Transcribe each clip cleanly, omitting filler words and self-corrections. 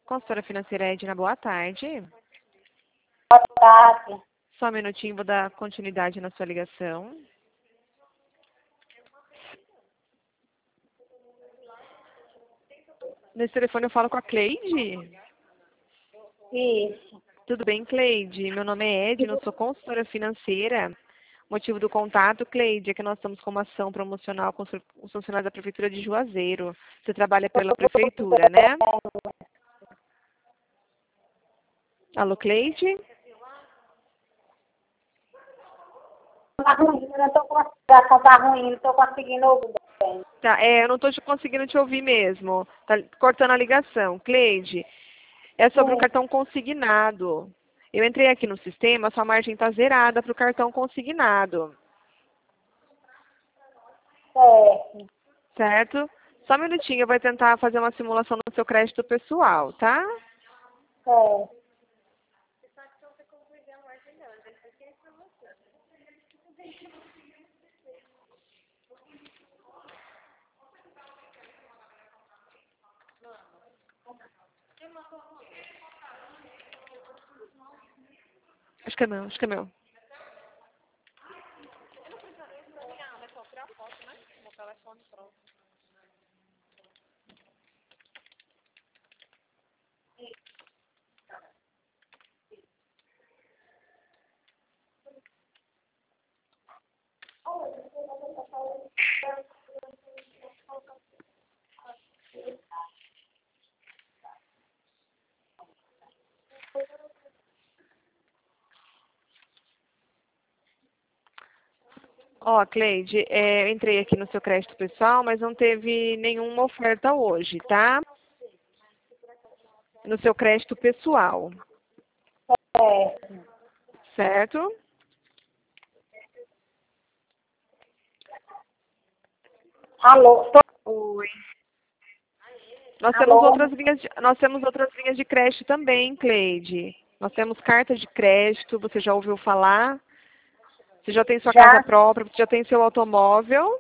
Consultora financeira Edna, boa tarde. Boa tarde. Só um minutinho, vou dar continuidade na sua ligação. Nesse telefone eu falo com a Cleide. Isso. Tudo bem, Cleide? Meu nome é Edna, eu sou consultora financeira. Motivo do contato, Cleide, é que nós estamos com uma ação promocional com os funcionários da Prefeitura de Juazeiro. Você trabalha pela Prefeitura, né? Alô, Cleide? Tá ruim, eu não tô com a ligação, tá ruim, não tô conseguindo ouvir bem. Tá, eu não estou conseguindo te ouvir mesmo. Tá cortando a ligação. Cleide, é sobre o cartão consignado. Eu entrei aqui no sistema, sua margem está zerada para o cartão consignado. Certo. Certo? Só um minutinho, eu vou tentar fazer uma simulação no seu crédito pessoal, tá? Certo. Acho que é meu, acho que é meu. Ó, Cleide, eu entrei aqui no seu crédito pessoal, mas não teve nenhuma oferta hoje, tá? No seu crédito pessoal, Certo. certo? Alô? Oi. Nós Alô? temos outras linhas de crédito também, Cleide. Nós temos carta de crédito, você já ouviu falar? Você já tem sua Já? casa própria, você já tem seu automóvel?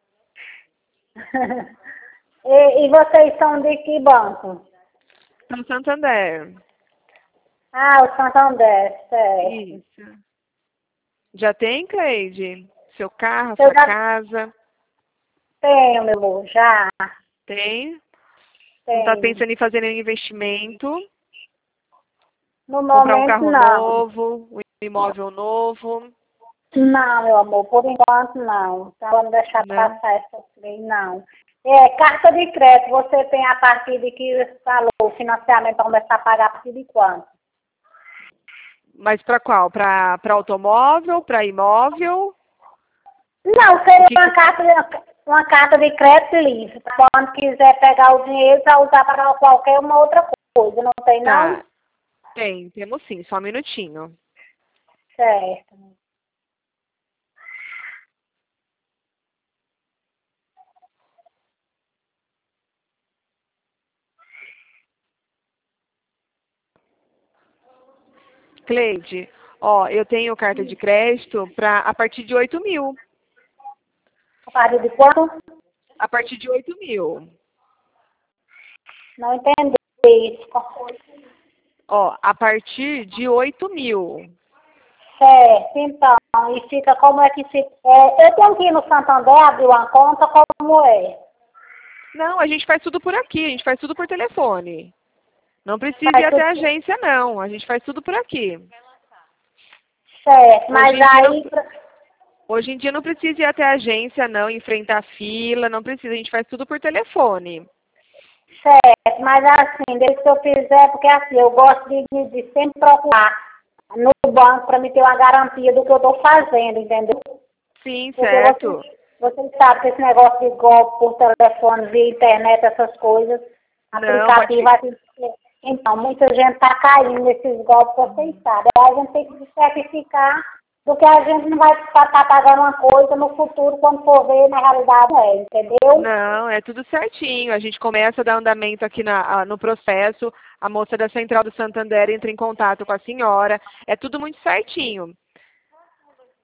E vocês são de que banco? No Santander. Ah, o Santander, certo. Isso. Já tem, Cleide? Seu carro, Eu sua já casa? tenho, meu amor, já Tem? Não está tenho. pensando em fazer nenhum investimento? No Comprar um momento, carro não. novo, um imóvel novo? Não, meu amor, por enquanto não. Então, vamos deixar Não. passar essa lei, não. Carta de crédito, você tem a partir de que falou, o financiamento vai começar a pagar a partir de quanto? Mas para qual? Para automóvel, para imóvel? Não, seria uma carta de crédito livre. Quando quiser pegar o dinheiro para usar para qualquer uma outra coisa, não tem não? Tá. Temos sim, só um minutinho. Certo. Cleide, ó, eu tenho carta de crédito a partir de 8.000. A partir de quanto? A partir de 8.000. Não entendi isso. Ó, a partir de 8.000. Certo, então, e fica como é que se... eu tenho que ir no Santander abrir uma conta, como é? Não, a gente faz tudo por aqui, a gente faz tudo por telefone. Não precisa ir Faz até a tudo agência, não. A gente faz tudo por aqui. certo, mas Hoje em dia não, aí... hoje em dia não precisa ir até a agência, não, enfrentar fila, não precisa. A gente faz tudo por telefone. Certo, mas assim, desde que eu fizer, porque assim, eu gosto de sempre procurar no banco para me ter uma garantia do que eu estou fazendo, entendeu? Sim, Porque certo. você sabe que esse negócio de golpe por telefone, via internet, essas coisas, Não, mas aplicativo, então, muita gente está caindo nesses golpes, vocês sabem. Aí a gente tem que se certificar do que a gente não vai estar pagando uma coisa no futuro, quando for ver, na realidade não é, entendeu? não, é tudo certinho. A gente começa a dar andamento aqui no processo. A moça da Central do Santander entra em contato com a senhora. É tudo muito certinho.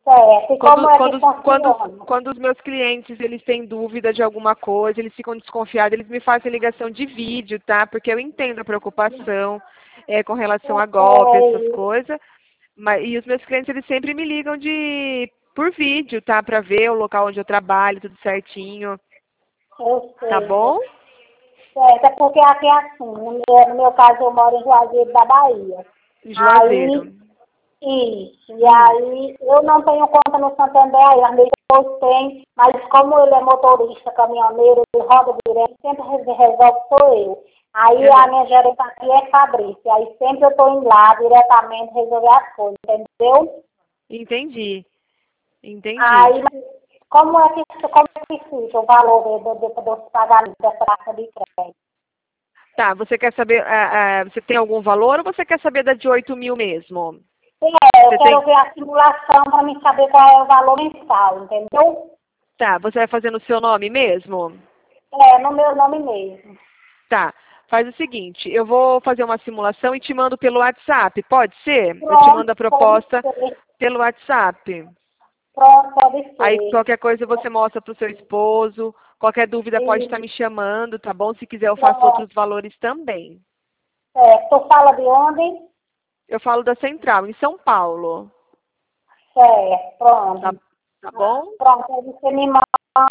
Certo. E como é que funciona? Quando os meus clientes eles têm dúvida de alguma coisa, eles ficam desconfiados, eles me fazem ligação de vídeo, tá? Porque eu entendo a preocupação com relação a golpe, essas coisas. E os meus clientes eles sempre me ligam por vídeo, tá? Para ver o local onde eu trabalho, tudo certinho. Eu sei. Tá bom? Certo, é porque aqui é assim, no meu caso eu moro em Juazeiro da Bahia. Juazeiro. Isso, e aí eu não tenho conta no Santander ainda, depois tem, mas como ele é motorista, caminhoneiro, ele roda direto, sempre resolve sou eu. Aí a minha gerente aqui é Fabrícia, aí sempre eu estou indo lá diretamente resolver as coisas, entendeu? Entendi. Aí, como é que fica o valor dos pagamentos dessa taxa de crédito? Tá, você quer saber, você tem algum valor ou você quer saber da de 8 mil mesmo? Eu quero ver a simulação para me saber qual é o valor mensal, entendeu? Tá, você vai fazer no seu nome mesmo? No meu nome mesmo. Tá, faz o seguinte, eu vou fazer uma simulação e te mando pelo WhatsApp, pode ser? Eu te mando a proposta pelo WhatsApp. Pronto, pode ser. Aí qualquer coisa você mostra para o seu esposo, qualquer dúvida pode estar me chamando, tá bom? Se quiser eu faço outros valores também. Tu fala de onde? Eu falo da Central, em São Paulo. Pronto. Tá bom? Pronto, aí você me manda o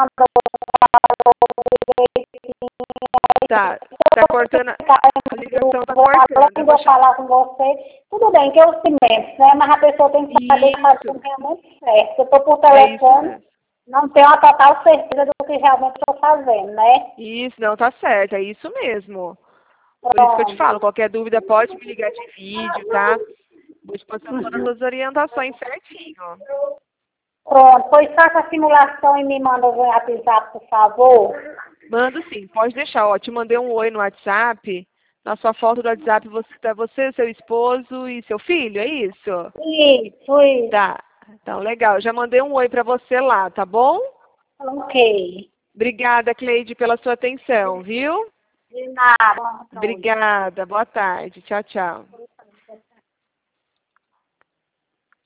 Tá cortando, a ligação tá cortando. Eu vou falar com você. Tudo bem que eu cimento, né? Mas a pessoa tem que saber que faz tudo realmente certo. Eu estou por telefone, não tenho a total certeza do que realmente estou fazendo, né? Isso, não, tá certo, é isso mesmo. Por isso que eu te falo, qualquer dúvida pode me ligar de vídeo, tá? Vou te passar todas as orientações certinho. Pronto, pois faça a simulação e me manda o WhatsApp, por favor. Mando sim, pode deixar. Ó, te mandei um oi no WhatsApp. Na sua foto do WhatsApp você, seu esposo e seu filho, é isso? Isso. Tá, então legal. Já mandei um oi pra você lá, tá bom? Ok. Obrigada, Cleide, pela sua atenção, viu? De nada. Obrigada, boa tarde. Tchau, tchau.